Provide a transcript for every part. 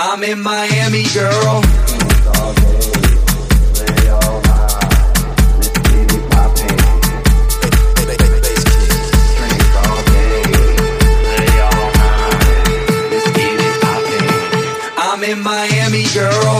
I'm in Miami, girl. I'm in Miami, girl.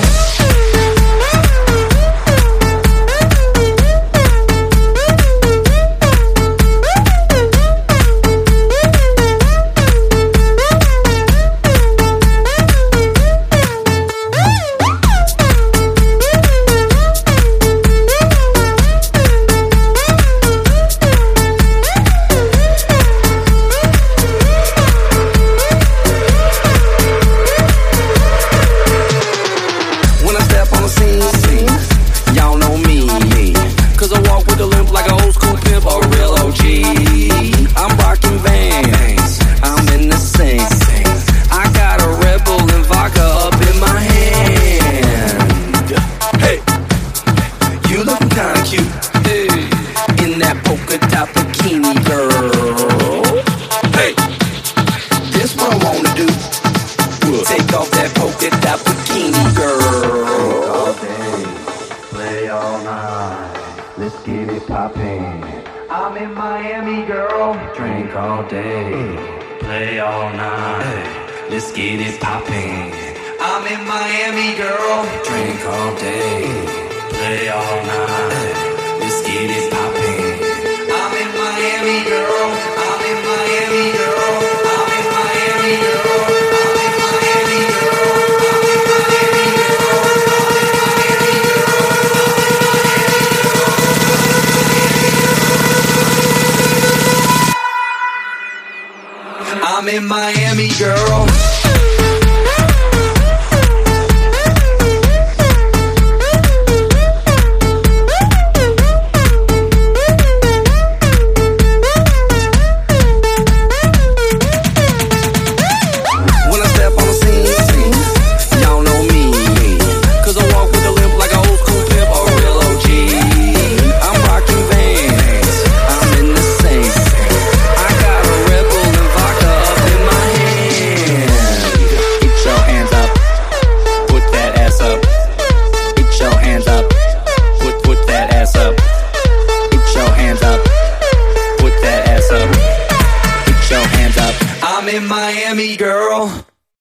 I'm in Miami, girl. Drink all day, play all night. Let's get it poppin'. I'm in Miami, girl. Drink all day, play all night.